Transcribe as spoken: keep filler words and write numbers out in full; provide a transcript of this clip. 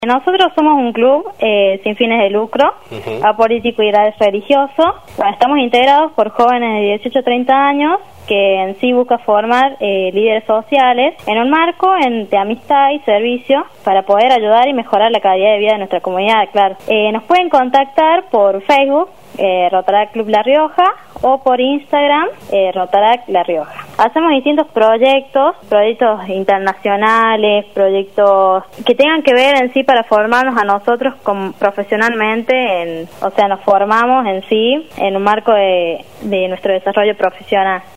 Nosotros somos un club eh, sin fines de lucro, uh-huh. apolítico y religioso. Bueno, estamos integrados por jóvenes de dieciocho a treinta años que en sí busca formar eh, líderes sociales en un marco en, de amistad y servicio para poder ayudar y mejorar la calidad de vida de nuestra comunidad, claro. Eh, nos pueden contactar por Facebook, eh, Rotaract Club La Rioja, o por Instagram, eh, Rotaract La Rioja. Hacemos distintos proyectos, proyectos internacionales, proyectos que tengan que ver en sí para formarnos a nosotros como profesionalmente, en, o sea, nos formamos en sí en un marco de, de nuestro desarrollo profesional.